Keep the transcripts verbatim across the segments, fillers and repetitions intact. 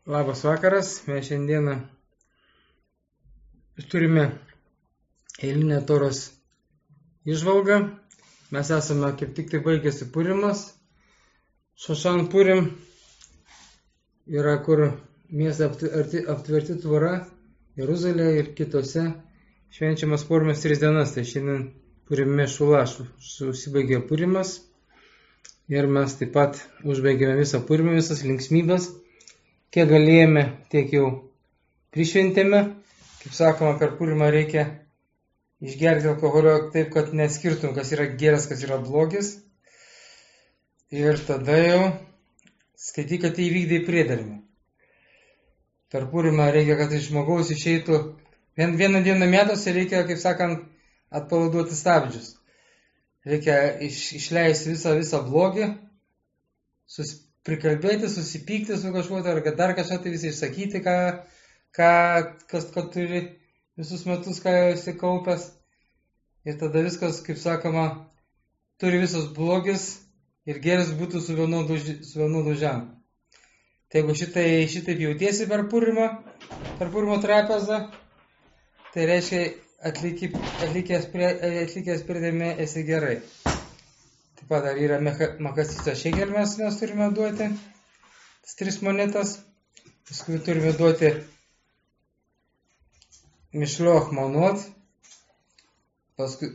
Labas vakaras, mes šiandieną turime eilinę Toros įžvalgą. Mes esame kaip tik tai baigėsi Purimas. Šošan Purim yra, kur miestą aptverti tvora, Jeruzalė ir kitose švenčiamas Purimas tris dienas. Tai šiandien Purime Šula susibaigė Purimas ir mes taip pat užbaigėme visą Purimą, visas linksmybės. Kiek galėjome, tiek jau prišventėme. Kaip sakoma, per Purimą reikia išgerti alkoholio taip, kad neskirtum, kas yra geras, kas yra blogis. Ir tada jau skaityk, kad įvykdai priedermę. Per Purimą reikia, kad iš žmogaus išeitų vien, vieną dieną metuose, reikia, kaip sakant, atpalaiduoti stabdžius. Reikia iš, išleisti visą, visą blogį, sus, prikalbėti, susipykti su kažkuo, ar dar kažką tai visai išsakyti, ką, ką, kas, ką turi visus metus, ką esi kaupęs. Ir tada viskas, kaip sakoma, turi visas blogis ir geris būtų su vienodu, su vienodu ženklu. Tai jeigu šitai, šitaip jautiesi per Purimą, per Purimo trapezą, tai reiškia atlikė, atlikęs, prie, atlikęs priedėmė esi gerai. Taip pat dar yra makasito šekel mes, mes turime duoti, tas tris monetas. Paskui turime duoti mišloch manot. Paskui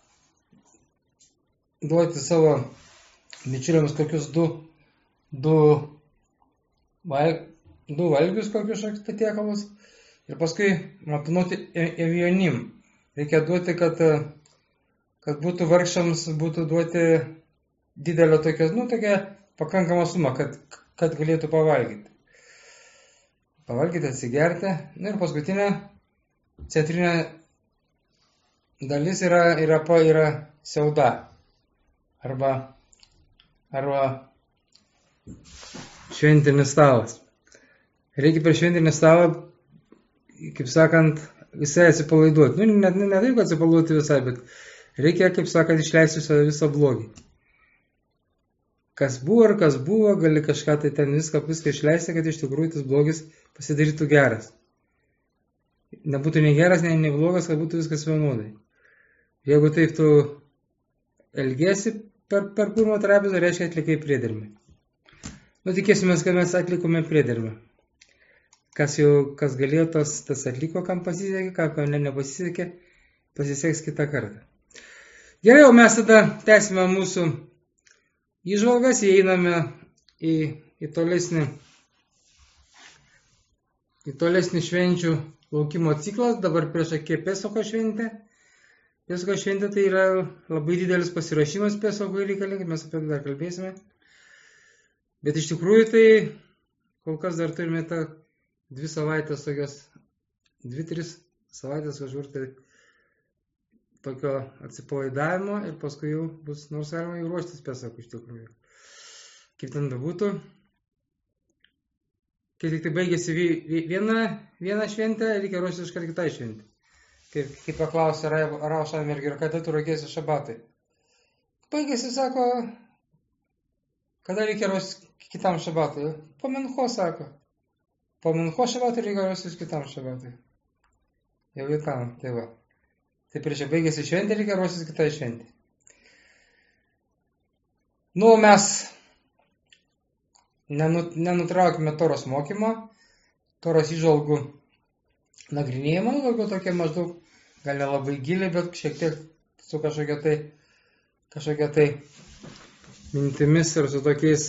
duoti savo bičiuliams kokius du, du, val, du valgius, kokius patiekalus. Ir paskui apnuoti evionim. Reikia duoti, kad, kad būtų vargšams, būtų duoti didelio tokia, nu, tokia pakankama suma, kad, kad galėtų pavalgyti. Pavalgyti, atsigerti. Ir paskutinė centrinė dalis yra, yra, yra siauda. Arba, arba šventinis stalas. Reikia per šventinį stalą, kaip sakant, visai atsipalaiduoti. Nu, ne, ne, ne taip, kad atsipalaiduoti visai, bet reikia, kaip sakant, išleisti visą, visą blogį. Kas buvo ir kas buvo, gali kažką tai ten viską, viską išleisti, kad iš tikrųjų tas blogis pasidarytų geras. Nebūtų nei geras, nei, nei blogas, kad būtų viskas vienodai. Jeigu taip tu elgiesi per, per Purimo trapezą, reiškia atlikai priedermę. Nu, tikėsime, kad mes atlikome priedermę. Kas jau, kas galėjo, tas, tas atliko, kam pasisekė, kam ne, nepasisekė, pasiseks kitą kartą. Gerai, o mes tada tęsime mūsų įžvalgas, įeiname į, į, tolesnį, į tolesnį švenčių laukimo ciklą. Dabar prieš akį Pesoko šventę. Pesoko šventė tai yra labai didelis pasiruošimas Pesokui reikalingas, mes apie tai dar kalbėsime. Bet iš tikrųjų tai kol kas dar turime tą dvi savaitės tokios, dvi, tris savaitės kažkur tai tokio atsipalaidavimo ir paskui jau bus, nors galima jau ruoštis Pesokui iš tikrųjų. Kaip ten bebūtų. Kai tik tai baigėsi viena, viena šventė, reikia ruoštis iškart kitai šventė. Kaip, kaip paklausė Raušan mergir, kada tu ruošiesi šabatai. Baigėsi, sako, kada reikia ruoštis kitam šabatui. Po Mincho, sako. Po Mincho šabatui reikia ruoštis kitam šabatui. Jau į tam, tai va. Tai prieš baigėsi šventė, reikia ruoštis kitai šventė. Nu, mes nenutraukime Toros mokymo, Toros įžvalgų nagrinėjimą, daugiau tokia maždaug, gal nelabai giliai, bet šiek tiek su kažkokia tai, kažkokia tai mintimis ir su tokiais,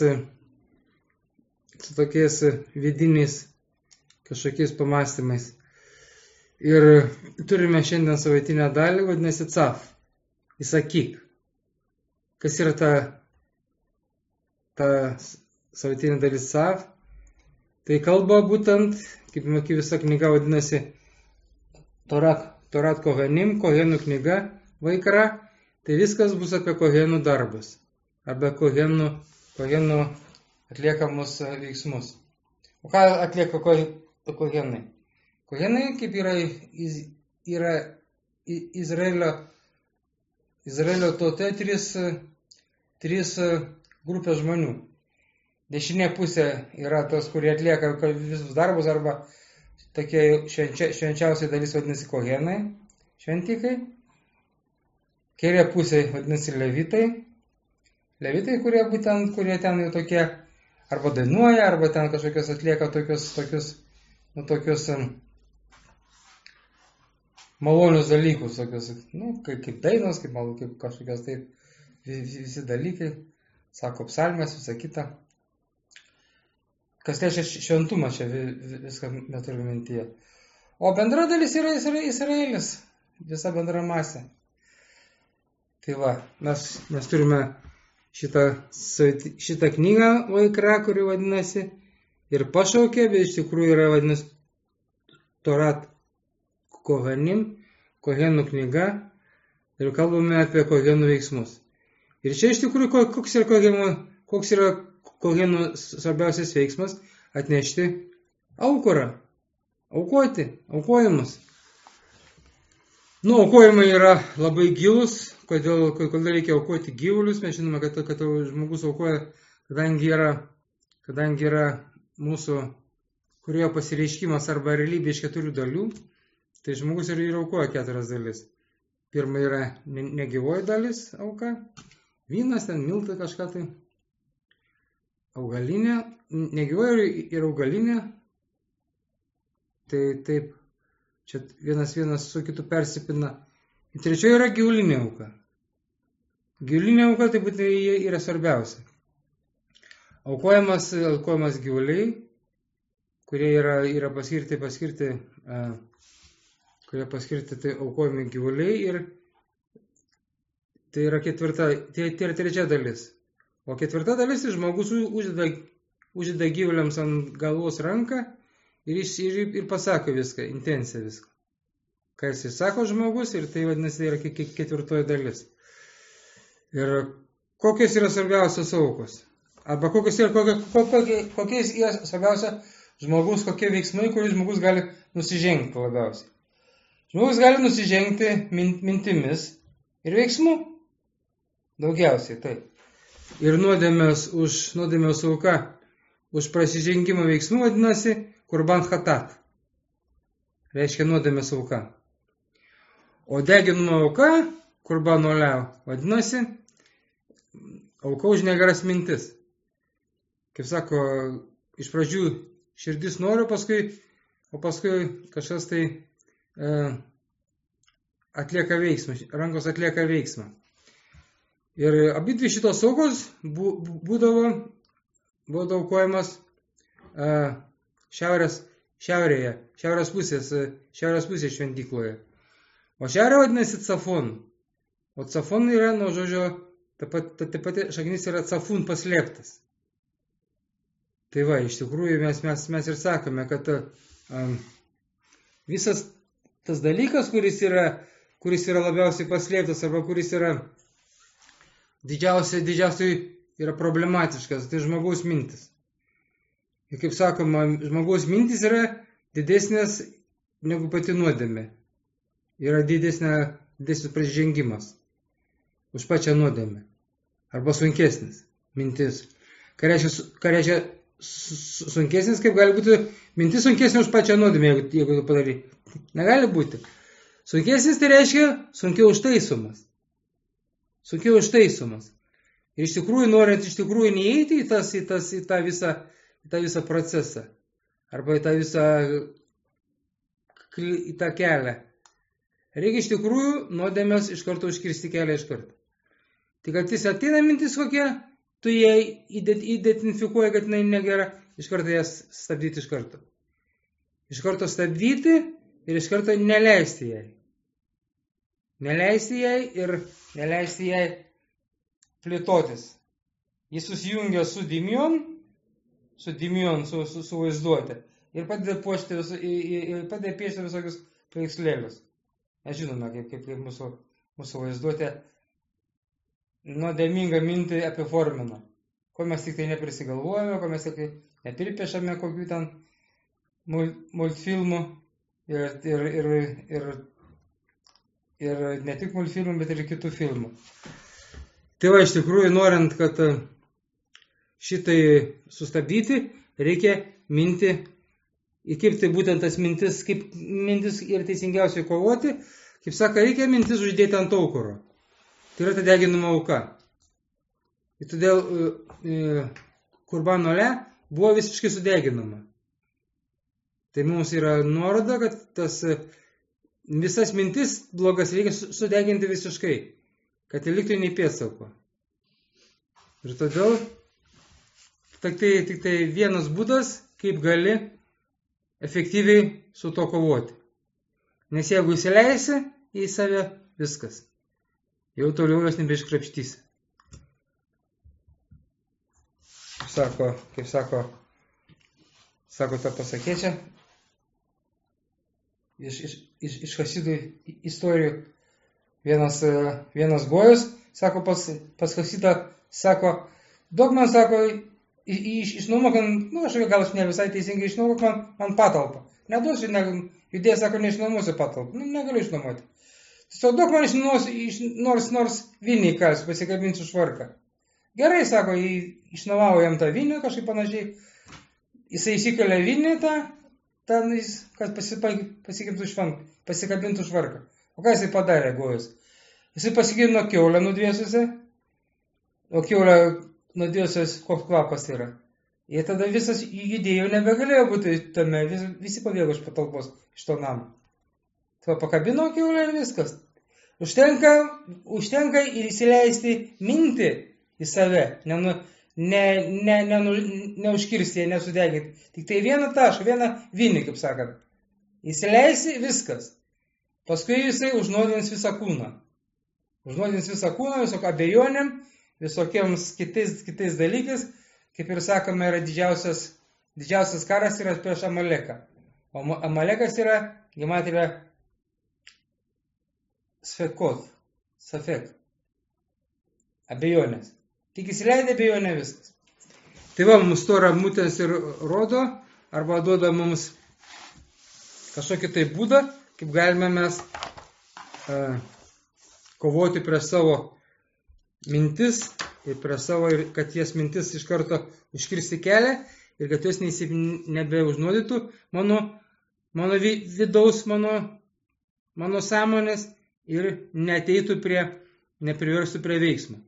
su tokiais vidiniais kažkokiais pamastymais. Ir turime šiandien savaitinę dalį, vadinasi Caf, įsakyk. Kas yra ta, ta savaitinė dalis Caf? Tai kalba būtent, kaip, kaip visa knyga vadinasi, Torat, Torat Kohanim, Kohenų knyga, Vaikra, tai viskas bus apie Kohenų darbus, arba Kohenų, Kohenų atliekamus veiksmus. O ką atlieka Kohenai? Kohenai, kaip yra, yra Izraelio, Izraelio tauta, trys, trys grupės žmonių. dešinė pusė yra tos, kurie atlieka visus darbus, arba tokie švenčia, švenčiausiai dalis vadinasi kohenai, šventikai. Kairė pusė vadinasi levitai. Levitai, kurie būtent, kurie ten jau tokie, arba dainuoja, arba ten kažkokios atlieka tokius, tokius, nu, tokius um, malonius dalykus, tokius, nu, kaip, kaip dainos, kaip, kaip kažkokios taip, visi dalykai, sako psalmės, visą kitą. Kas liečia šventumą, čia viską neturiu mintyje. O bendra dalis yra Izraelis, visa bendra masė. Tai va, mes, mes turime šitą, šitą knygą Vaikra, kuri vadinasi ir pašaukė, bet iš tikrųjų yra vadinasi Torat Kohanim, Kohenų knyga, ir kalbame apie Kohenų veiksmus. Ir čia iš tikrųjų koks yra Kohenų, koks yra Kohenų svarbiausias veiksmas – atnešti aukurą, aukoti, aukojimus. Nu, aukojimai yra labai gilus, kodėl, kodėl reikia aukoti gyvulius. Mes žinome, kad, kad žmogus aukoja, kadangi yra, kadangi yra mūsų kuriojo pasireiškimas arba realybė iš keturių dalių, tai žmogus ir, ir aukoja keturias dalis. Pirma yra negyvoji dalis auka, vynas, ten miltai kažką tai, augalinė, negyvoji ir augalinė, tai taip, čia vienas vienas su kitu persipina. Ir trečioji yra gyvulinė auka. Gyvulinė auka tai būtent yra svarbiausia. Aukojamas, aukojamas gyvuliai, kurie yra, yra paskirti, paskirti, uh, kurie paskirti tai aukojami gyvuliai, ir tai yra ketvirta, tai, tai yra trečia dalis. O ketvirta dalis, tai žmogus uždeda, uždeda gyvuliams ant galvos ranką ir, ir, ir pasako viską, intenciją viską. Ką jis sako žmogus, ir tai vadinasi, tai yra ketvirtoji dalis. Ir kokios yra svarbiausios aukos? Arba kokios yra, kokie, kokie, kokiais yra svarbiausia žmogus, kokie veiksmai, kuriais žmogus gali nusižengti labiausiai. Žmogus gali nusižengti mintimis ir veiksmu. Daugiausiai, taip. Ir nuodėmės už nuodėmės auka, už prasižengimo veiksmų vadinasi kurban chatat. Reiškia nuodėmės auka. O deginimo auka, kurban oliau, vadinasi auka už negeras mintis. Kaip sako, iš pradžių širdis nori, paskui, o paskui kažkas tai e, atlieka veiksmą, rankos atlieka veiksmą. Ir abidvi šitos aukos būdavo, būdavo aukojamas e, šiaurės, šiaurėje, šiaurės pusės, šiaurės pusės šventykloje. O šiaurė vadinasi Cafon. O Cafon yra, nuo žodžio, taip pat, taip pat šaknis yra Cafun paslėptas. Tai va, iš tikrųjų mes, mes, mes ir sakome, kad um, visas tas dalykas, kuris yra, kuris yra labiausiai paslėptas, arba kuris yra didžiausiai, didžiausiai yra problematiškas, tai žmogaus mintis. Ir kaip sakoma, žmogaus mintis yra didesnės negu pati nuodėmė. Yra didesnė, didesnis prasižengimas už pačią nuodėmę. Arba sunkesnis mintis. Ką reiškia, ką reiškia sunkesnis, kaip gali būti mintis sunkesnė už pačią nuodėmę, jeigu, jeigu tu padarai. Negali būti. Sunkesnis tai reiškia sunkiau užtaisomas. Sunkiau užtaisomas. Ir iš tikrųjų, norint iš tikrųjų neįeiti į, tas, į, tas, į, tą visą, į tą visą procesą, arba į tą visą į tą kelią, reikia iš tikrųjų nuodėmės iš karto užkirsti kelią iš karto. Tai kad jis ateina mintis kokia, tu ją identifikuoji, kad jinai negera, iš karto jas stabdyti iš karto. Iš karto stabdyti ir iš karto neleisti jai. Neleisti jai ir neleisti jai plėtotis. Jis susijungia su dimion, su dimion, su, su, su vaizduotė. Ir padeda puošti, padeda piešti visokius paveikslėlius. Mes žinome, kaip, kaip, kaip mūsų, mūsų vaizduotė nuodėmingą mintį apiformina. Ko mes tik tai neprisigalvojame, ko mes tik tai nepripiešame kokių ten multfilmų ir, ir, ir, ir, ir ne tik multfilmų, bet ir kitų filmų. Tai va, iš tikrųjų, norint, kad šitai sustabdyti, reikia minti, ir kaip tai būtent tas mintis, kaip mintis ir teisingiausiai kovoti, kaip sako, reikia mintis uždėti ant aukuro. Tai yra ta deginimo auka. Ir todėl e, Kurban ole buvo visiškai sudeginama. Tai mums yra nuoroda, kad tas visas mintis blogas reikia sudeginti visiškai, kad neliktų nei pėdsako. Ir todėl tik tai, tik tai vienas būdas, kaip gali efektyviai su to kovoti. Nes jeigu įsileisi į save, viskas. Jau toliau jos nebeiškrapštysi. Sako, kaip sako, sako ta pasakėčia, iš, iš, iš, iš Hasidų istorijų, vienas, vienas gojus, sako, pas, pas Hasidą, sako, daug man, sako, iš, išnuomok, nu, aš gal aš ne visai teisingai išnuomok man, man patalpą. Neduosiu, ne, judėjai, sako, neišnuomosiu patalpą. Nu, negaliu išnuomoti. Tiesiog daug man išnuomosiu, iš, nors, nors vinį kalsiu, pasikabinsiu švarką. Gerai, sako, išnuomavo jam tą vinį, kažkaip panašiai. Jisai įsikelia vinį tą, ten jis, kad pasikabintų švarką, pasikabintų švarką. O ką jisai padarė, gojus? Jisai pasigirino kiaulę nudvėsusią, o kiaulę nudvėsusios koks kvapas yra. Ir tada visas judėjo nebegalėjo būti tame, vis, visi pabėgo iš patalpos, iš to namo. Tai pakabino kiaulę ir viskas. Užtenka, užtenka įsileisti mintį į save, ne, ne, ne, ne, neužkirsti, nesudeginti. Tik tai vieną tašką, vieną vinį, kaip sakant. Įsileisi viskas. Paskui jisai užnuodins visą kūną. Užnuodins visą kūną, visok abejonėm, visokiems kitais, kitais dalykais. Kaip ir sakome, yra didžiausias, didžiausias karas yra prieš Amaleką. O Amalekas yra, gematria, sfekot, safek. Abejonės. Tik įsileidė abejonę viskas. Tai va, mums to ramutės ir rodo, arba duoda mums kažkokį tai būdą, kaip galime mes uh, kovoti prieš savo mintis ir prieš savo, ir kad jas mintis iš karto užkirsti kelią ir kad jos nebeužnuodytų mano, mano vidaus, mano, mano sąmonės ir neateitų prie, nepriverstų prie veiksmo.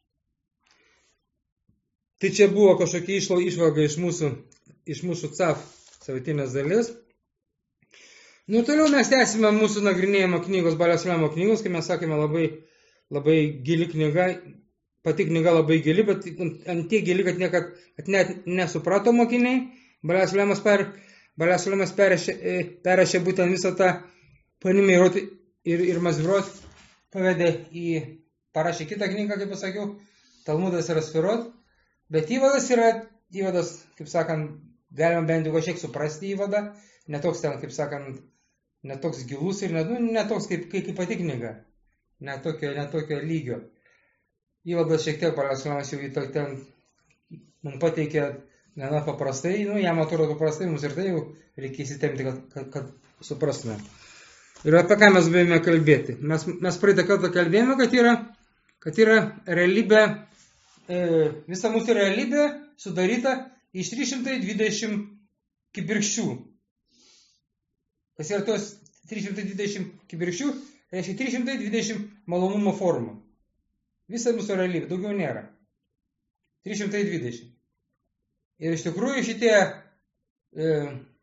Tai čia buvo kažkokia išvalga iš mūsų, iš mūsų C A F savaitės dalis. Nu, toliau mes tęsime mūsų nagrinėjimo knygos, Balio Saliamo knygos, kai mes sakėme, labai, labai gili knyga, pati knyga labai gili, bet ant tiek gili, kad niekad kad net nesuprato mokiniai. Balio Saliamas per, Balio Saliamas perrašė, perrašė būtent visą tą panimą ir, ir Mazvirot pavedė į, parašė kitą knygą, kaip pasakiau, Talmudas ir Sfirot. Bet įvadas yra, įvadas, kaip sakant, galima bent jau kažkiek suprasti įvadą, netoks ten, kaip sakant, netoks gilus ir net, nu, netoks kaip, kaip, kaip pati knyga, netokio, netokio lygio. Įvadas šiek tiek Balio Saliamas jau ten mums pateikė gana paprastai, nu, jam atrodo paprastai, mums ir tai jau reikia įsitemti, kad, kad, kad suprastume. Ir apie ką mes buvome kalbėti? Mes, mes praeitą kartą kalbėjome, kad yra, kad yra realybė, visa mūsų realybė sudaryta iš trys šimtai dvidešimt kibirkščių. Kas yra tos trys šimtai dvidešimt kibirkščių? Reiškia trys šimtai dvidešimt malonumo formų. Visa mūsų realybė, daugiau nėra. trys šimtai dvidešimt. Ir iš tikrųjų šitie e,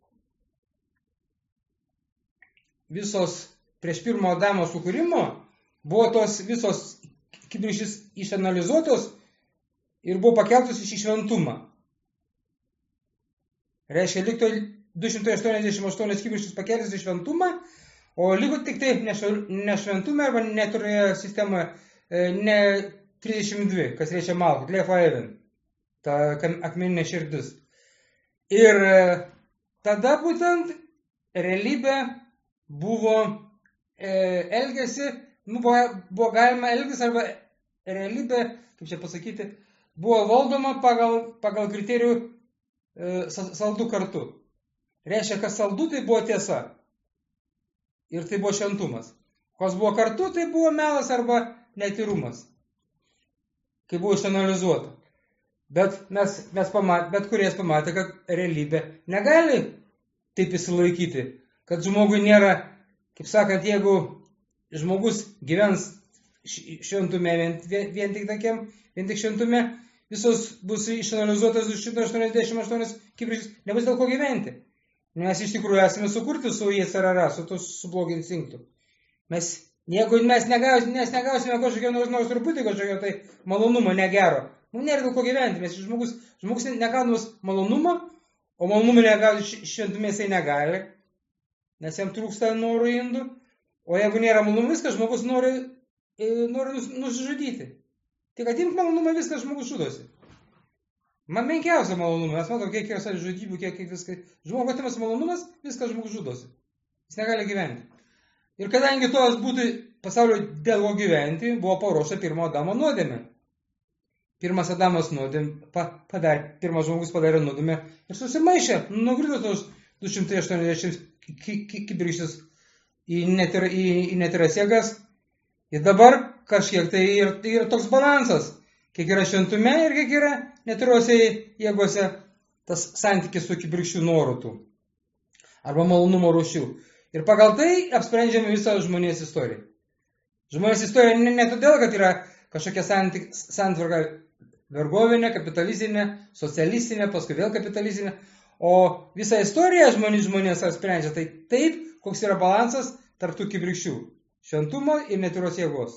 visos prieš pirmo Adamo sukūrimo buvo tos visos kibirkštys išanalizuotos ir buvo pakeltus iš šventumą. Reiškia, likto du šimtai aštuoniasdešimt aštuonios kibirkštys pakeltus iš šventumą, o liko tik tai nešventume arba neturėjo sistemoje ne trisdešimt dvi, kas reiškia malkų, lefa even, ta akmeninė širdis. Ir tada būtent realybė buvo e, elgėsi, nu, buvo, buvo galima elgtis arba realybė, kaip čia pasakyti, buvo valdoma pagal, pagal kriterijų e, saldų kartu. Reiškia, kas saldu, tai buvo tiesa. Ir tai buvo šventumas. Kas buvo kartu, tai buvo melas arba netyrumas. Kai buvo išanalizuota. Bet, mes, mes pamat, bet kuris pamatė, kad realybė negali taip įsilaikyti, kad žmogui nėra, kaip sakant, jeigu žmogus gyvens šventume vien, vien, vien tik tokiam, vien tik šventume, visos bus išanalizuotas už šimtas aštuoniasdešimt aštuonis kibirkštis, nebus dėl ko gyventi. Mes iš tikrųjų esame sukurti su jais arara, su to su blogu instinktu. Mes, jeigu mes negausime, mes negausime kažkokio nors, nors truputį kažkokio tai malonumo negero, mums nėra dėl ko gyventi, mes žmogus, žmogus negaudamas malonumo, o malonumą negauti šventume jisai negali, nes jam trūksta norų indų, o jeigu nėra malonumų, viskas žmogus nori, nori nus, nusižudyti. Tik atimk malonumą, viskas žmogus žudosi. Man menkiausia malonumą, mes matom, kiek yra savižudybių, kiek, kiek viskas. Žmogus atimas malonumas, viskas žmogus žudosi. Jis negali gyventi. Ir kadangi tos būtų pasaulio dėl ko gyventi, buvo paruošta pirmo Adamo nuodėmė. Pirmas Adamas nuodėmė, pa, padarė, pirmas žmogus padarė nuodėmę ir susimaišė, nugrito tos du šimtai aštuoniasdešimt kibirkštis į netyras jėgas. Ir dabar kažkiek tai yra, tai yra toks balansas, kiek yra šventume ir kiek yra netyrose jėgose tas santykis su kibirkščių noru arba malonumo rūšių. Ir pagal tai apsprendžiame visą žmonės istoriją. Žmonės istorija ne, ne todėl, kad yra kažkokia santyk, santvarka vergovinė, kapitalistinė, socialistinė, paskui vėl kapitalistinė, o visą istoriją žmonės, žmonės apsprendžia tai taip, koks yra balansas tarp tų kibirkščių. Šventumo ir netyros jėgos.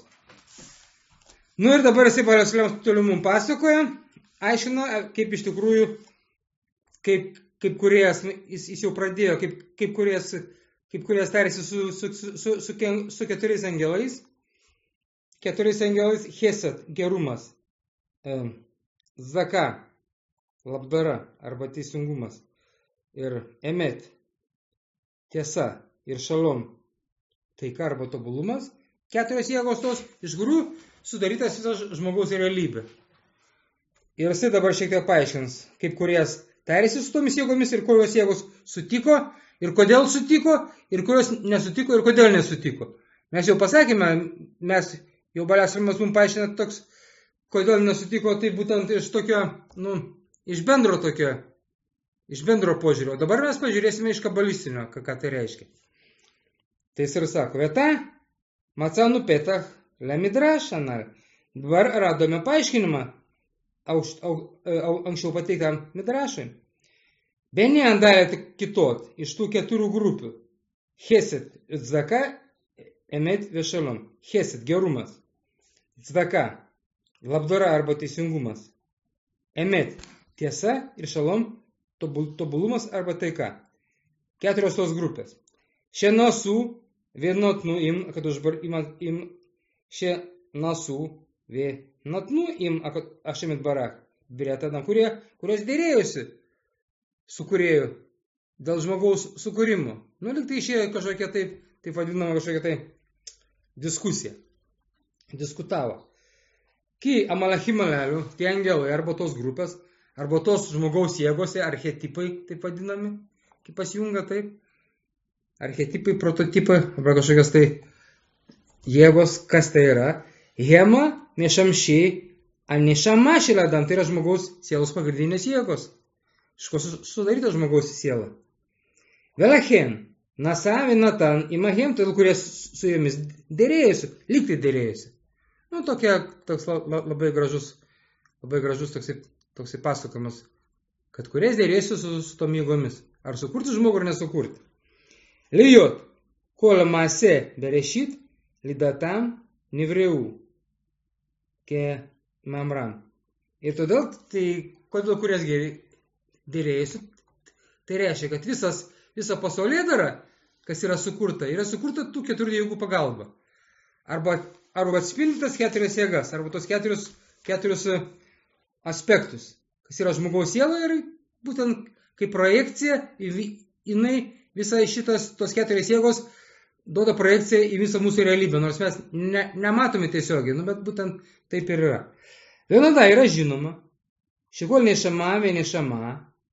Nu ir dabar jisai toliau mums pasakoja, aiškino, kaip iš tikrųjų, kaip, kaip kuriejas, jis, jis jau pradėjo, kaip, kaip kuriejas, kaip kuriejas tarėsi su, su, su, su, su, su keturiais angelais. Keturiais angelais Chesed, gerumas, e, Zaka, labdara arba teisingumas, ir Emet, tiesa, ir Šalom, taika arba tobulumas. Keturios jėgos tos iš kurių sudarytas visas žmogaus realybė. Ir jisai dabar šiek tiek paaiškins, kaip kuriejas tarėsi su tomis jėgomis ir kurios jėgos sutiko, ir kodėl sutiko, ir kurios nesutiko, ir kodėl nesutiko. Mes jau pasakėme, mes jau Baliasrimas mums paaiškina toks, kodėl nesutiko, tai būtent iš tokio, nu, iš bendro tokio, iš bendro požiūrio. Dabar mes pažiūrėsime iš kabalistinio, ką, ką tai reiškia. Tai jis ir sako, vieta, Macanu Petach, Lamidrash anal. Dabar radome paaiškinimą au, au, au, anksčiau pateiktam Midrašui. Beni andalė kitot iš tų keturių grupių. Chesed, Tzaka, Emet, Vešalom. Chesed, gerumas. Tzaka, labdara arba teisingumas. Emet, tiesa ir Šalom, tobulumas arba taika. Keturios tos grupės. Šenasų, vienotnu im, kad užbar iman im, še nasų, vienotnu im, kad ašemit barak, biretadam, kurie, kurios dėrėjusi su kūrėju dėl žmogaus sukūrimo. Nu, lyg tai išėjo kažkokia taip, taip vadinama kažkokia tai diskusija. Diskutavo. Kai amalachimalių, tie angelai, arba tos grupės, arba tos žmogaus jėgose, archetipai, taip vadinami, kaip pasijunga taip, archetipai, prototipai, arba kažkokios tai jėgos, kas tai yra. Hema, nešamšiai, anešama šiladam, tai yra žmogaus sielos pagrindinės jėgos. Iš ko sudaryta žmogaus siela. Velachen, nasa, vinatan, imahem, tai kurie su jomis dėrėjusi, lyg tai dėrėjusi. Nu, tokia, toks labai gražus, labai gražus toksai, toksai pasakojimas, kad kuriais dėrėjusi su, su tom jėgomis. Ar sukurti žmogų, ar nesukurti. Lijot, kol mase berešit, lidatam nivreu, ke mamran. Ir todėl, tai, kodėl kurias dėrėjusi, tai reiškia, kad visas, visa pasaulėdara, kas yra sukurta, yra sukurta tų keturių jėgų pagalba. Arba, arba atspindytas keturias jėgas, arba tos keturius, keturius aspektus, kas yra žmogaus siela ir būtent kaip projekcija, jinai visai šitas, tos keturias jėgos duoda projekciją į visą mūsų realybę, nors mes ne, nematome tiesiogiai, nu, bet būtent taip ir yra. Vienada yra žinoma, šikol nešama, vienešama,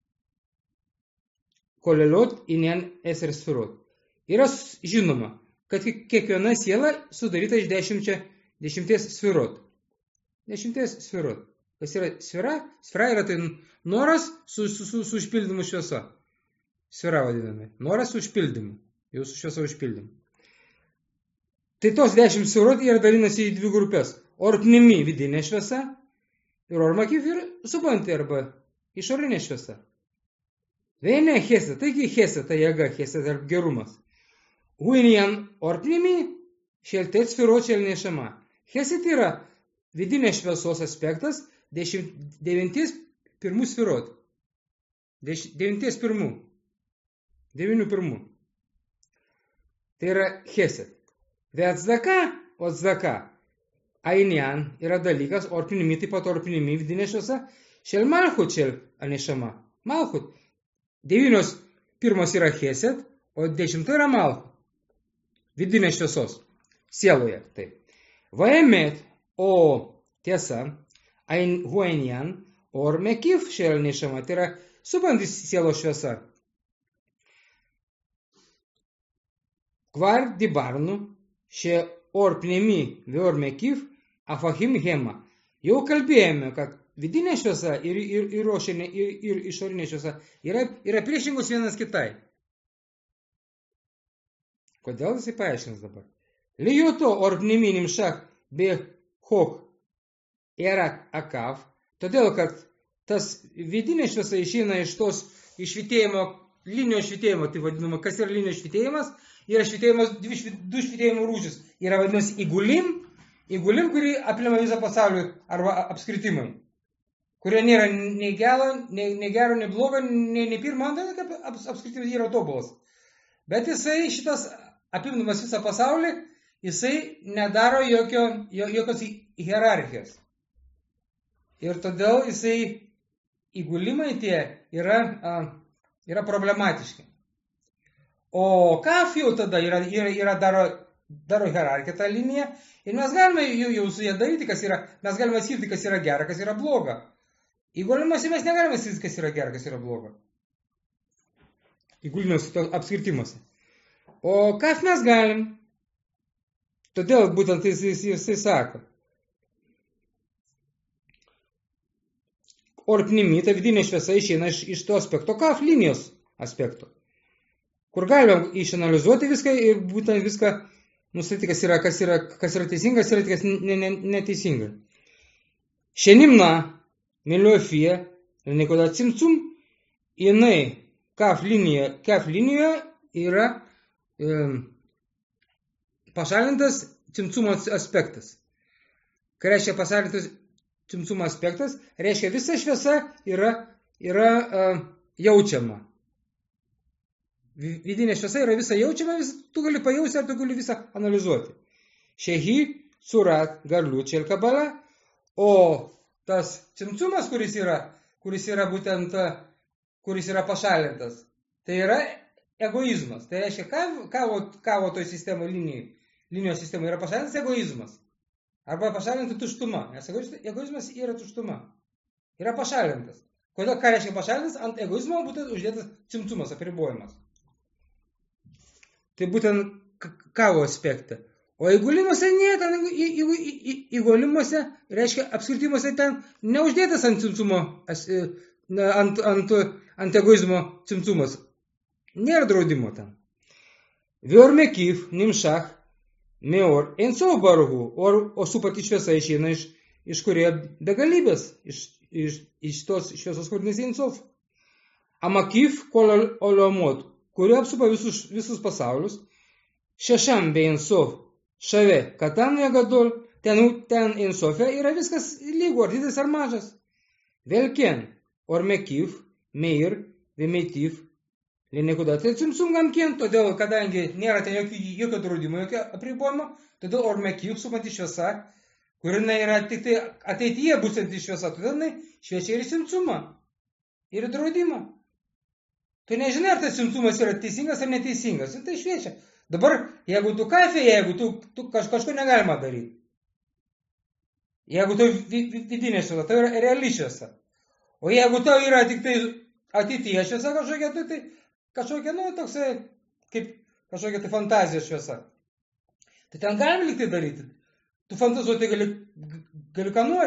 koleliot inen eser sferot. Yra žinoma, kad kiekviena siela sudaryta iš dešimčia, dešimties sferot. Dešimties sferot. Kas yra sfera? Sfera yra tai noras su, su, su, su užpildymu šviesa. Sfera vadinami. Noras su užpildymu. Jau su šviesa užpildymu. Tai tos dešimt sferot yra dalinasi į dvi grupės. Orpnimi vidinė šviesa ir ormakiv ir supanti arba išorinė šviesa. Vienė chesed, taigi chesed, tai jėga, chesed ar gerumas. Huinien orpnimi šeltet sferot šel nešama. Chesed yra vidinė šviesos aspektas devinties pirmų sferot. Devinties pirmų. Devinių pirmų. Tai yra chesed. Vetsdaka, o tzdaka. Ainian yra dalykas, orpinimi, taip pat orpinimi vidinė šviesa. Šel malchut šel anešama. Malchut. Devynios pirmos yra chesed, o dešimta yra malchut. Vidinė šviesos. Sieloje. Taip. Vaemet, o tiesa, ain huainian, or mekif šel nešama. Tai yra supantis sielos šviesa. Kvar dibarnu, še or pnemi veor mekif, afahim hema. Jau kalbėjome, kad vidinė šviesa ir, ir, ir, ir, ir, ir išorinė šviesa yra, yra priešingos vienas kitai. Kodėl jisai paaiškins dabar? Lijoto or pnemi nimšach be hok yra akav, todėl, kad tas vidinė šviesa išeina iš tos išvitėjimo, linijos švitėjimo, tai vadinama, kas yra linijos švitėjimas, yra švitėjimas, dvi, du švitėjimo rūšis, yra vadinamas įgulim, įgulim, kuri aplima visą pasaulį, arba apskritimai, kurie nėra nei gero, nei, nei, gero, nei blogo, nei, nei pirma, antra, aps, apskritimai yra tobulas. Bet jisai šitas apimdamas visą pasaulį, jisai nedaro jokio, jokios hierarchijos. Ir todėl jisai įgulimai tie yra, a, yra problematiški. O kaf jau tada yra, yra, yra daro, daro hierarchiją tą liniją ir mes galime jau, jau su jie daryti, kas yra, mes galime skirti, kas yra gera, kas yra bloga. Įgulimuose mes negalime skirti, kas yra gera, kas yra bloga. Įgulimuose apskirtimuose. O kaf mes galim. Todėl būtent jisai, jisai sako. Orpnimi, ta vidinė šviesa išeina iš, iš to aspekto, kaf linijos aspekto. Kur galime išanalizuoti viską ir būtent viską nustatyti, kas yra, kas yra, kas yra teisinga, kas yra kas neteisinga. Šenimna, meliofija, nikoda cimcum, jinai kaf linija, kaf linijoje yra e, pašalintas cimcumo aspektas. Kai reiškia pašalintas cimcumo aspektas, reiškia visa šviesa yra, yra uh, jaučiama. Vidinė šviesa yra visa jaučiama, vis, tu gali pajausti ar tu gali visą analizuoti. Šehi, surat, garliu, čelkabala, o tas cimcumas, kuris yra, kuris yra būtent, kuris yra pašalintas, tai yra egoizmas. Tai reiškia, ką, ką, ką toj sistemo linijai, linijos sistema yra pašalintas egoizmas. Arba pašalinta tuštuma, nes egoizmas yra tuštuma. Yra pašalintas. Kodėl, ką reiškia pašalintas? Ant egoizmo būtent uždėtas cimcumas, apribojimas. Tai būtent kavo aspektą. O įgulimuose ne, ten įgulimuose, reiškia apskritimuose ten neuždėtas ant cimcumo, ant, ant, ant egoizmo cimcumas. Nėra draudimo ten. Viormekiv, nimšach, meor, ensof baruhu, o, o supati šviesa išeina iš, iš kurie begalybės, iš, iš, iš tos šviesos kūrinės ensof. Amakiv kol olomot, kurie apsupa visus, visus pasaulius, šešam be ensof, šave, katan negadol, ten, ten ensofė yra viskas lygu, ar didelis ar mažas. Velkien, ormekiv, meir, vemeitiv, Lenekuda, tai cimsum gamkien, todėl, kadangi nėra ten jokio, jokio draudimo, jokio apribojimo, todėl ormekiv supanti šviesa, kur jinai yra tik tai ateityje būsianti šviesa, todėl jinai šviečia ir cimsumą, ir draudimą. Tu nežinai, ar tas cimsumas yra teisingas ar neteisingas, ir tai šviečia. Dabar, jeigu tu kafė, jeigu tu, tu kaž, kažko negalima daryti, jeigu tu vidinė šviesa, tai yra reali šviesa. O jeigu tau yra tik tai ateityje šviesa kažkokia, tai, tai kažkokia, nu, toksai, kaip kažkokia tai fantazijos šviesa. Tai ten galima liktai daryti. Tu fantazuoti gali, gali ką nori.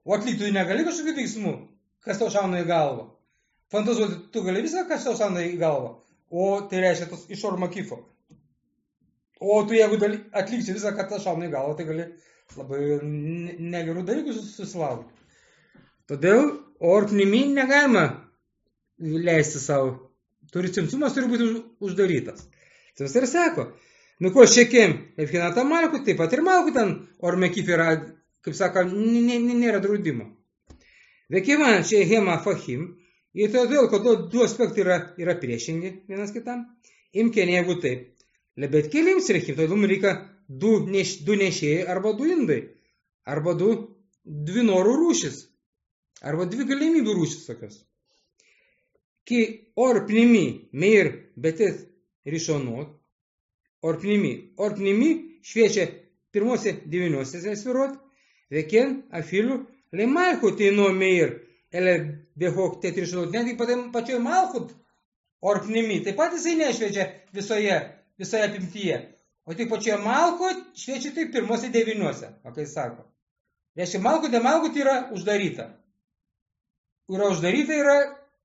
O atlikti tu negali kažkokių veiksmų, kas tau šauna į galvą. Fantazuoti tu gali visą, kas tau šauna į galvą. O tai reiškia tas iš ormakifo. O tu jeigu atliksi visą, kad tau šauna į galvą, tai gali labai negerų dalykų susilaukti. Todėl orpnimi negalima leisti savo. Turi cimcumas turi būti uždarytas. Tai vis ir sako, nu ko šiekim, evkinata malkų, taip pat ir malkų ten ormekif yra, kaip sako, nėra draudimo. Veikiman čia hema fachim, ir todėl, kad du aspektai yra, yra priešingi vienas kitam, imkien jeigu taip, lebet kelims reikim, todėl mums reikia du, neš, du nešėjai arba du indai, arba du dvi norų rūšis, arba dvi galimybių rūšis tokios. Ki or pnimi meir betet rishonot, or pnimi, or pnimi šviečia pirmose devyniose sferot, veikian afilu le malchut eino meir, ele behok tet rishonot, netgi pačioj malchut or pnimi, taip pat jisai nešviečia visoje, visoje apimtyje, o tik pačioje malchut šviečia tik pirmose devyniose, o kai sako. Reiškia, malchut, ne malchut yra uždaryta. Yra uždaryta, yra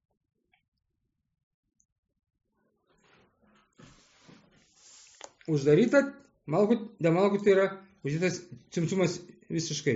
uždaryta, malkut, de malkut yra uždarytas cimcumas visiškai.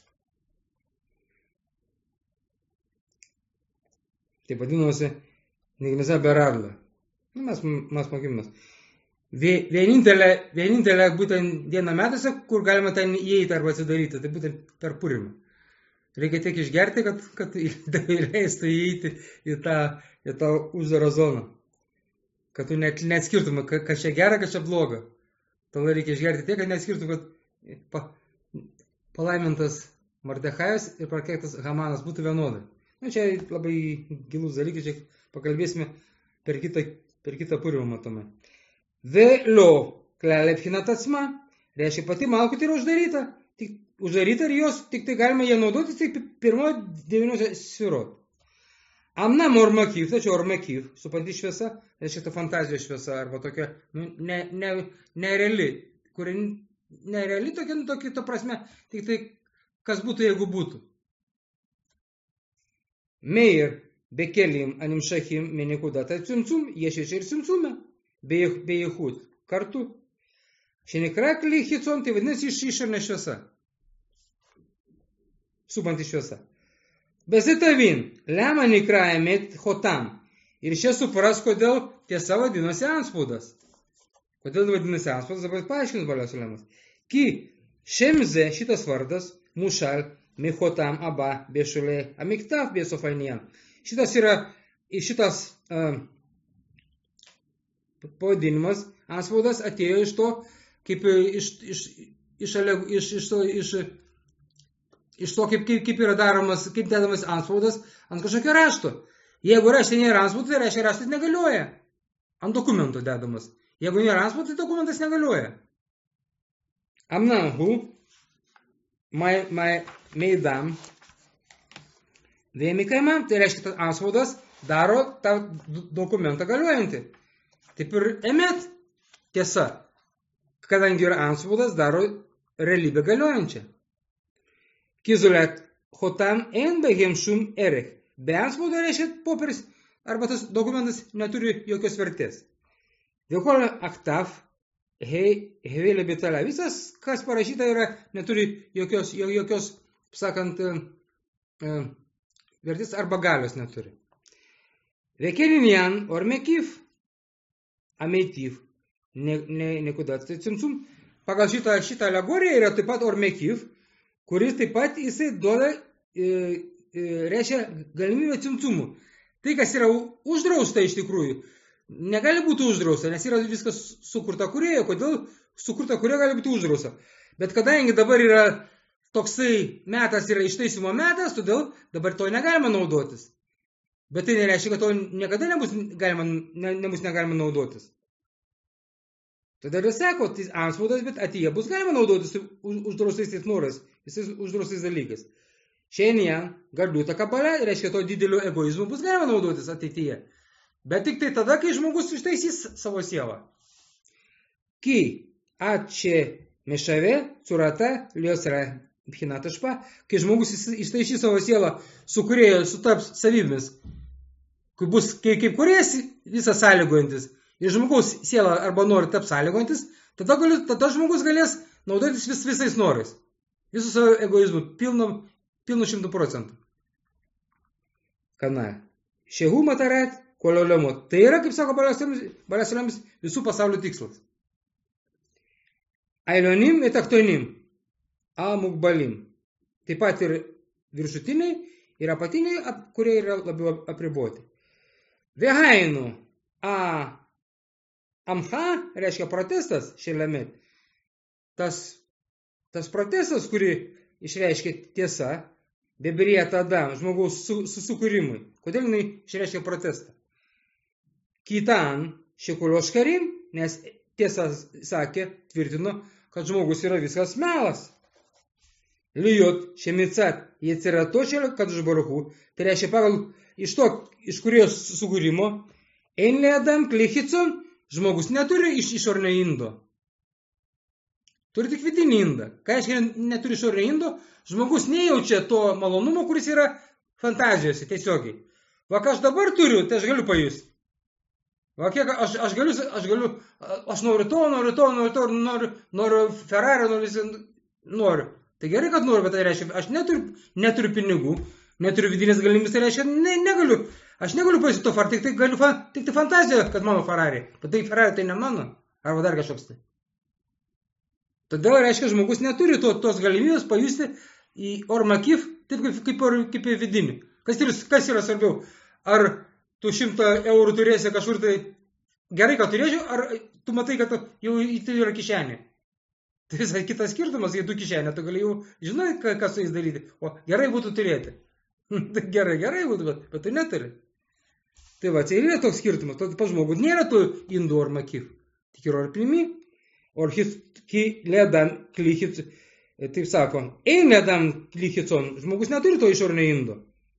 Taip vadinosi negniza beradla. Nu, mes, mes mokymės. Vienintelė, vienintelė būtent diena metuose, kur galima ten įeiti arba atsidaryti, tai būtent per Purimą. Reikia tiek išgerti, kad, kad leistų įeiti į tą, į tą uždarą zoną. Kad tu net neatskirtum, kas čia gera, kas čia bloga. Todėl reikia išgerti tiek, kad neatskirtum, kad pa, palaimintas Mordechajus ir prakeiktas Hamanas būtų vienodai. Na, čia labai gilus dalykai, čia pakalbėsime per kitą, per kitą Purimą matome. Vėliau, klelė pchinat atsma, reiškia pati malkut yra uždaryta, tik, uždaryta ir jos, tik tai galima ją naudoti tik pirmojo devyniose sferot. Amnam ormakyv, tačiau ormakyv, supanti šviesa, reiškia ta fantazijos šviesa, arba tokia, nu, ne, ne, nereali, kuri nereali tokia, nu, tokia, to prasme, tik tai, kas būtų, jeigu būtų. Meir, bekelim, anim šachim, menikuda, tai cimcum, jie šešia ir cimcume, bejehud, kartu. Šenikrakli hicon, tai vadinasi iš išornė šviesa. Supanti šviesa. Besitavin, lema nikraemet hotam. Ir čia supras, kodėl tiesa vadinosi antspaudas. Kodėl vadinasi antspaudas, dabar paaiškins Balios Ulemas. Ki šemze šitas vardas, mušal, mehotam aba, bešulė, amiktav, besofainian. Šitas yra, šitas uh, pavadinimas, antspaudas atėjo iš to, kaip iš, iš, iš, iš, iš, iš, iš to, kaip, kaip, kaip yra daromas, kaip dedamas antspaudas ant kažkokio rašto. Jeigu rašte nėra antspaudas, tai reiškia raštas negalioja. Ant dokumento dedamas. Jeigu nėra antspaudas, tai dokumentas negalioja. Amnahu, mai, mai, meidam, vėmikaimam, tai reiškia, kad antspaudas daro tą dokumentą galiojantį. Taip ir emet tiesa, kadangi yra antspaudas, daro realybę galiojančią. Kizulet hotam en behem šum erech. Be antspaudo reiškia popieris arba tas dokumentas neturi jokios vertės. Dėkol aktav, hei, hevelė betale. Visas, kas parašyta yra, neturi jokios, jokios, sakant, uh, vertės arba galios neturi. Vekelinian ormekiv, ameitiv, ne, ne, nekudat. Tai cimcum, pagal šitą, šitą alegoriją yra taip pat ormekiv, kuris taip pat jisai duoda, e, e, reiškia galimybę cimcumų. Tai, kas yra uždrausta iš tikrųjų, negali būti uždrausta, nes yra viskas sukurta kūrėjo. Kodėl sukurta kūrėjo gali būti uždrausta? Bet kadangi dabar yra toksai metas, yra ištaisimo metas, todėl dabar to negalima naudotis. Bet tai nereiškia, kad to niekada nebus galima, ne, nebus negalima naudotis. Todėl ir sako, tai antspaudas, bet ateityje bus galima naudotis uždraustais norais, visais uždraustais dalykais. Šiandien garduta kabale, reiškia, to didelio egoizmo bus galima naudotis ateityje. Bet tik tai tada, kai žmogus ištaisys savo sielą. Ki atše mešave curata liosra pchinatašpa, kai žmogus ištaišys savo sielą su kurėju, sutaps savybėmis, kai bus kaip, kaip kurėjas visas sąlygojantis, ir žmogaus siela arba nori taps sąlygojantis, tada, gali, tada žmogus galės naudotis vis, visais norais. Visų savo egoizmų, pilnu, pilnu šimtų procentų. Kana. Šehu matarat, koliolemo. Tai yra, kaip sako Baliasulėmis, visų pasaulio tikslas. Ailionim ir taktonim. Amukbalim. Taip pat ir viršutiniai ir apatiniai, kurie yra labiau apriboti. Vehainu. A. Amha reiškia protestas, šelemet. Tas, tas protestas, kurį išreiškia tiesa, bebrija tada žmogaus susikūrimui. Kodėl jinai išreiškia protestą? Kitan šekulios-karim, nes tiesa sakė, tvirtino, kad žmogus yra viskas melas. Lijot šemicat jecirato šel kadosh baruch hu, tai reiškia pagal iš to, iš kurios sukūrimo, ein leadam klichicon, žmogus neturi iš išornio indo. Turi tik vidinį indą. Ką reiškia neturi išornio indo? Žmogus nejaučia to malonumo, kuris yra fantazijose tiesiogiai. Va, ką aš dabar turiu, tai aš galiu pajusti. Va, kiek aš, aš galiu, aš galiu, aš noriu to, noriu to, noriu to, noriu, noriu Ferrari, noriu visi, noriu. Tai gerai, kad noriu, bet tai reiškia, aš neturiu, neturiu pinigų, neturiu vidinės galimybės, tai reiškia, ne, negaliu, aš negaliu pajusti to Ferrari, tik tai galiu, tik tai fantaziją, kad mano Ferrari, bet tai Ferrari tai ne mano, arba dar kažkoks tai. Todėl reiškia, žmogus neturi to, tos galimybės pajusti į ormakyv, taip kaip, kaip, kaip į vidinį. Kas, kas yra svarbiau? Ar tu šimtą eurų turėsi kažkur tai gerai, kad turėčiau, ar tu matai, kad jau tai yra kišenė? Tai visai kitas skirtumas, jei tu kišenė, tu gali jau žinai, ką, ką su jais daryti. O gerai būtų turėti. Tai gerai, gerai būtų, bet, bet tu neturi. Tai va, čia yra toks skirtumas. Pas žmogus nėra tų indų ormakyv. Tik yra orpimi. Orhis ki ledam klichit, taip sako, ein ledam klichitson, žmogus neturi to išornio indo.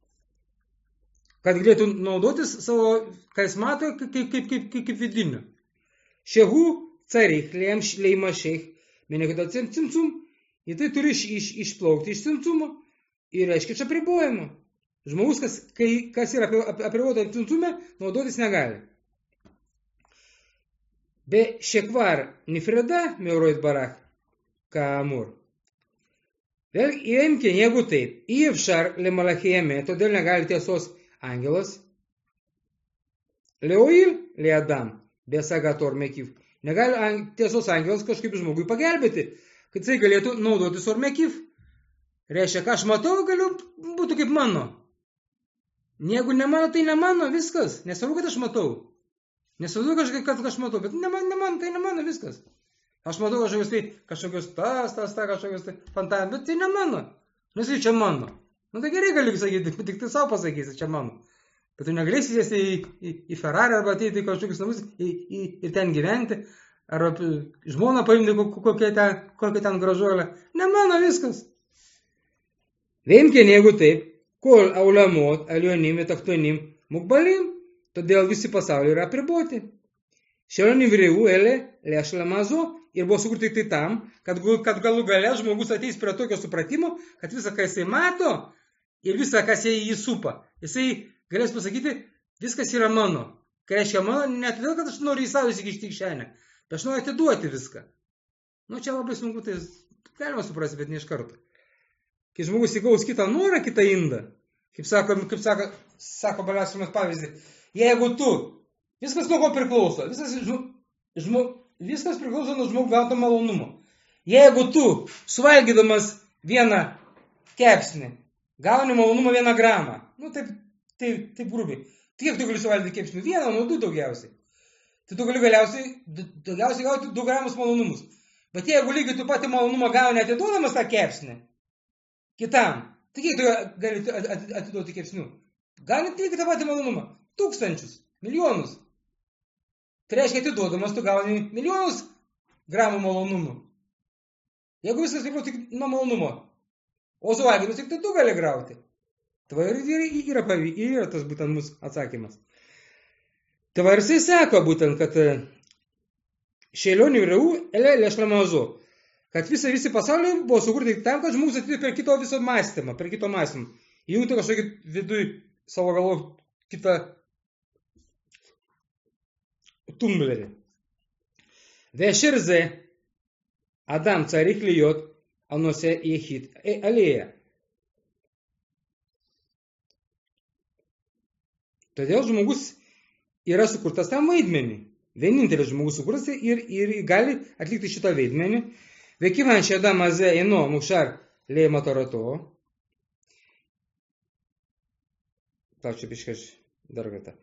Kad galėtų naudotis savo, ką jis mato, kaip, kaip, kaip, kaip, kaip vidiniu. Šehu carich leima šeich, menekada cimcum, į tai turi iš, iš, išplaukti iš cimcumo ir reiškia čia apribojimo. Žmogus, kas, kai, kas yra apribota cimcume, naudotis negali. Be šekvar nifreda meuroit barach, kaamur. Vėl įimkė, jeigu taip, įvšar lemalachėjame, todėl negali tiesos angelas. Leoil, leadam, besagator mekiv. Negali tiesos angelas kažkaip žmogui pagelbėti, kad jisai galėtų naudotis ormekiv. Reiškia, ką aš matau, galiu būtų kaip mano. Jeigu ne mano, tai ne mano, viskas. Nesvarbu, kad aš matau. Nesvarbu, kad, kad aš matau, bet ne man, ne man, tai ne mano, viskas. Aš matau kažkokius tai, kažkokius tas, tas, tas, kažkokius tai fantazijos, bet tai ne mano. Nes tai čia mano. Nu tai gerai gali sakyti, tik tai savo pasakysi, čia mano. Bet tu negalėsi sėsti į, į, į Ferrari arba ateiti į kažkokius namus į, į, ir ten gyventi. Arba žmoną paimti kokią ten, kokią ten gražuolę. Ne mano viskas. Veimkien, jeigu taip, kol aulamot, alionim ir taktonim mukbalim, todėl visi pasauliai yra apriboti. Šelonim vrėjų elė lešlamazo ir buvo sukurti tik tai tam, kad, kad galų gale žmogus ateis prie tokio supratimo, kad visą, ką jisai mato ir visą, kas jį supa, jisai galės pasakyti, viskas yra mano. Ką reiškia mano, ne todėl, kad aš noriu į savo įsikišti kišenę, bet aš noriu atiduoti viską. Nu, čia labai sunku, tai galima suprasti, bet ne iš karto. Kai žmogus įgaus kitą norą, kitą indą, kaip sako, kaip sako, sako Baliasulėmis pavyzdį, jeigu tu, viskas nuo ko priklauso, viskas, žmo, viskas priklauso nuo žmogų gauto malonumo. Jeigu tu, suvalgydamas vieną kepsnį, gauni malonumą vieną gramą, nu taip, taip, taip grubiai, tai kiek tu gali suvalgyti kepsnių? Vieną, nu du daugiausiai. Tai tu gali galiausiai, daugiausiai gauti du gramus malonumus. Bet jeigu lygiai tu patį malonumą gauni atiduodamas tą kepsnį kitam, tai kiek tu gali atiduoti kepsnių? Gali lygiai tą patį malonumą. Tūkstančius, milijonus. Tai reiškia, atiduodamas tu gauni milijonus gramų malonumų. Jeigu viskas priklauso tik nuo malonumo, o suvalgymus tik tai tu gali gauti. Tai ir yra, yra tas būtent mūsų atsakymas. Tai ir jisai sako būtent, kad šeilionių reu elė lešlamazo. kad visa, visi pasauliai buvo sukurti tam, kad žmogus ateitų per kito viso mąstymą, per kito mąstymą. Įjungti kažkokį vidui savo galvo kitą tumblerį. ואשר זה, אדם צריך להיות הנושא יחיד עליה. Todėl žmogus yra sukurtas tam vaidmenį. Vienintelis žmogus sukurtas ir, ir gali atlikti šitą vaidmenį. וכיוון שהאדם הזה אינו מוכשר למטרתו. Tau čia biškai dar kartą.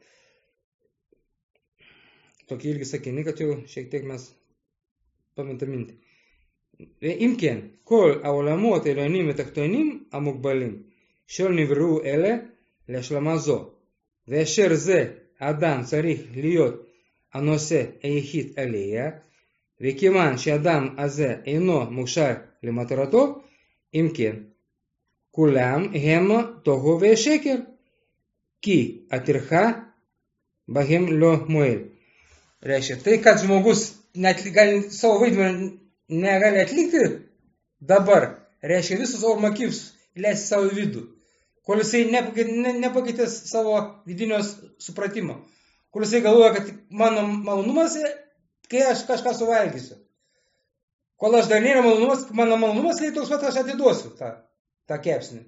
Tokį ilgį sakinį, kad jau šiek tiek mes pamintam mintį. אם כן, כל העולמות העליונים ותחתונים המוגבלים שלא נבראו אלה להשלמה זו, ואשר זה האדם צריך להיות הנושא היחיד עליה, וכיוון שהאדם הזה אינו מוכשר למטרתו, אם כן, כולם הם תוהו ושקר, כי הטרחה בהם לא מועיל. Reiškia, tai, kad žmogus net gali, savo vaidmenį negali atlikti dabar, reiškia visus savo motyvus leisti savo vidų, kol jisai nepakeitė savo vidinio supratimo, kol jisai galvoja, kad mano malonumas, kai aš kažką suvalgysiu, kol aš dar nėra malonumas, mano malonumas, tai toks pat aš atiduosiu tą, tą kepsnį.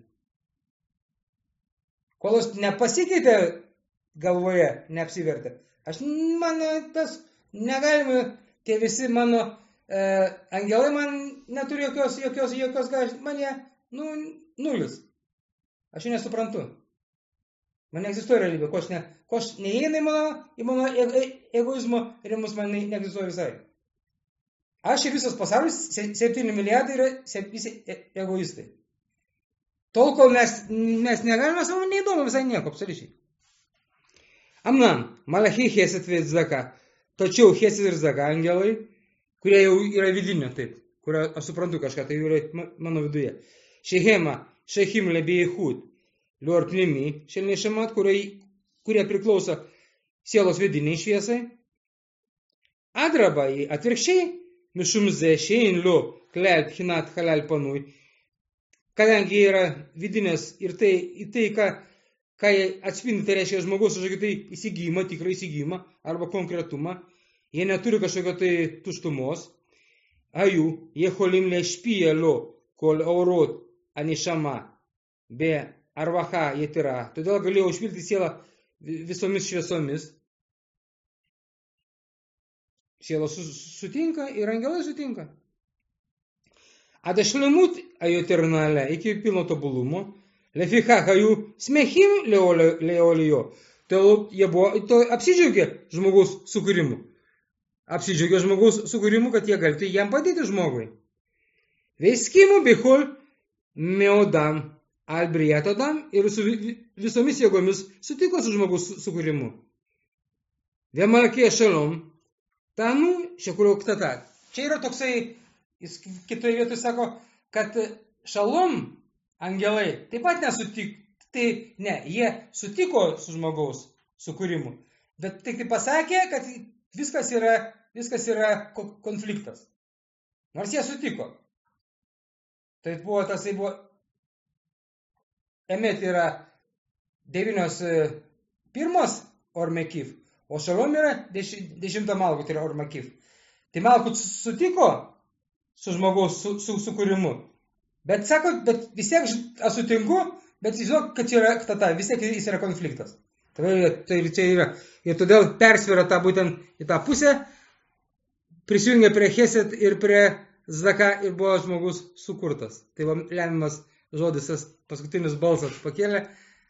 Kol aš nepasikeitė galvoje, neapsivertė, aš, mano, tas, negalima, tie visi mano e, angelai man neturi jokios, jokios, jokios galios, man jie, nu, nulis. Aš jų nesuprantu. Man neegzistuoja realybė, ko aš, ne, ko aš neįeina į mano, į mano e, e, egoizmo rimus, man ne, neegzistuoja visai. Aš ir visas pasaulis, septyni milijardai yra visi egoistai. Tol, kol mes, mes negalime savo neįdomu visai nieko, absoliučiai. Amnam, malachi chesed vėdzaka, tačiau chesed ir zaka angelai, kurie jau yra vidinio, taip, kurie aš suprantu kažką, tai yra mano viduje. Šehema, šehim lebėjhud, lior pnimi, šelniai šemat, kurie, kurie priklauso sielos vidiniai šviesai. Adraba į atvirkščiai, mišumze šein liu klel phinat halal panui, kadangi yra vidinės ir tai, į tai, ką ką atspindi, tai reiškia žmogaus kažkokį tai įsigijimą, tikrą įsigijimą arba konkretumą, jie neturi kažkokio tai tuštumos, היו יכולים להשפיע לו כל האורות הנשמה בהרווחה יתרה, todėl galėjo užpilti sielą visomis šviesomis. Siela sutinka ir angelai sutinka. עד השלמות היותר נעלה, iki pilno tobulumo, לפיכך היו שמחים לאוליו. Tai jie buvo, to apsidžiaugė žmogaus sukūrimu. Apsidžiaugė žmogaus sukūrimu, kad jie galėtų jam padėti žmogui. Veiskimu bihol meodam albrietodam ir su visomis jėgomis sutiko su žmogaus sukūrimu. Vėmalkė šalom, tanu šekurio ktata. Čia yra toksai, jis kitoje vietoje sako, kad šalom angelai taip pat nesutik. Tai ne, jie sutiko su žmogaus sukūrimu, bet tik tai pasakė, kad viskas yra, viskas yra konfliktas. Nors jie sutiko. Tai buvo tasai buvo, emet yra devynios pirmos ormekiv, o šalom yra deši, dešimta malkų, tai yra ormekiv. Tai malkų sutiko su žmogaus su, su, sukūrimu, bet sako, bet vis tiek aš sutinku, bet žinok, kad čia yra ktata, vis tiek jis yra konfliktas. Tai, tai čia yra. Ir todėl persvira tą būtent į tą pusę, prisijungia prie Chesed ir prie Zaka ir buvo žmogus sukurtas. Tai va lemiamas žodis, tas paskutinis balsas pakėlė,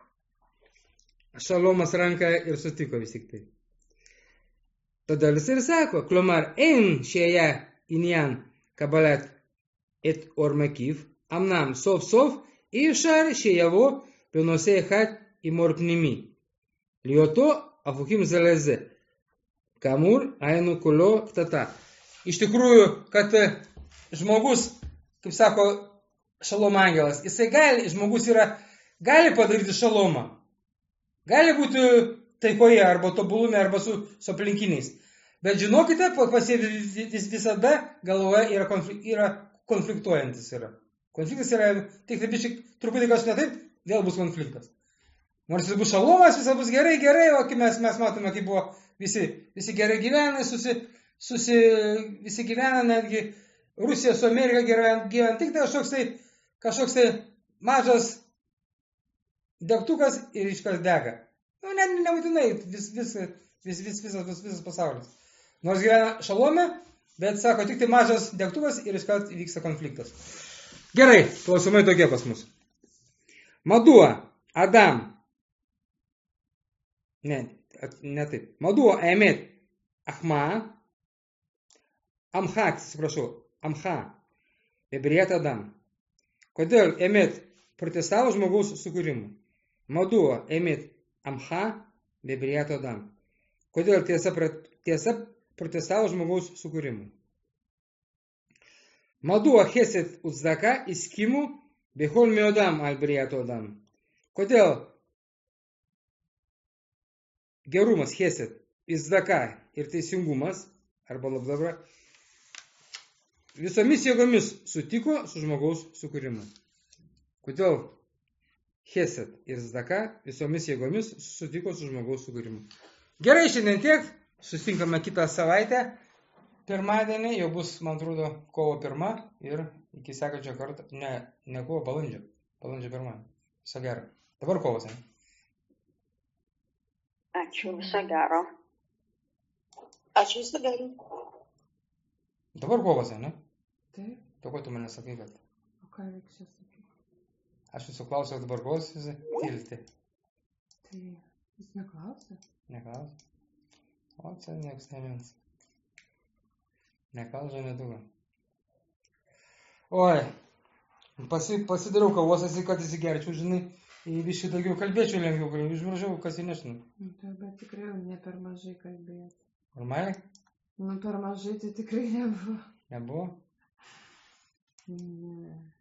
šalomas ranką ir sutiko vis tik tai. Todėl jis ir sako, klomar ein šeja inyan kabalat et ormakiv, amnam sov sov, אי אפשר שיבוא בנושא אחד עם אור פנימי, להיותו הפוכים זה לזה. כאמור, היינו כולו קטטה. Iš tikrųjų, kad žmogus, kaip sako šalom angelas, jisai gali, žmogus yra, gali padaryti šalomą. Gali būti taikoje, arba tobulume, arba su, su aplinkiniais. Bet žinokite, pas jie vis, visada galvoje yra, konflik, yra konfliktuojantis yra. Konfliktas yra, tik taip biškai truputį kažkas ne taip, vėl bus konfliktas. Nors jis bus šalomas, visas bus gerai, gerai, o kai mes, mes matome, kaip buvo visi, visi gerai gyvena, susi, susi, visi gyvena, netgi Rusija su Amerika gyvena, gyvena tik tai kažkoks tai, kažkoks tai mažas degtukas ir iškas dega. Nu, ne, nebūtinai, vis, vis, vis, vis, visas, vis, visas pasaulis. Nors gyvena šalome, bet sako, tik tai mažas degtukas ir iškart vyksta konfliktas. Gerai, klausimai tokie pas mus. Maduo, Adam, ne, ne taip, Maduo, Emet, Achma, Amcha, atsiprašau, Amcha, Bebriet Adam. Kodėl Emet protestavo žmogaus sukūrimu? Maduo, Emet, Amcha, Bebriet Adam. Kodėl tiesa, tiesa protestavo žmogaus sukūrimu? Maduo Chesed Uzdaka Iskimu Bechol Meodam Albriato Adam. Kodėl gerumas Chesed, Uzdaka ir teisingumas, arba labdabra, visomis jėgomis sutiko su žmogaus sukūrimu? Kodėl Chesed ir Uzdaka visomis jėgomis sutiko su žmogaus sukūrimu? Gerai, šiandien tiek. Susitinkame kitą savaitę. Pirmadienį jau bus, man atrodo, kovo pirma ir iki sekančio karto, ne, ne kovo, balandžio, balandžio pirma. Viso gero. Dabar kovas, ne? Ačiū, viso gero. Ačiū, viso gero. Dabar kovas, ne? Taip. To ko tu mane sakai, kad? O ką reikia čia sakyti? Aš jūsų klausiau, dabar kovas visi tilti. Tai jis neklausė? Neklausė. O, čia nieks nemins. Nekalžo neduga. Oi, pasi, pasidariau kavos, esi, kad įsigerčiau, žinai, į višį daugiau kalbėčiau lengviau, užvažiau, kas įnešinu. Nu, tai, bet tikrai jau ne per mažai kalbėti. Normaliai? Nu, per mažai tai tikrai nebuvo. Nebuvo? Ne.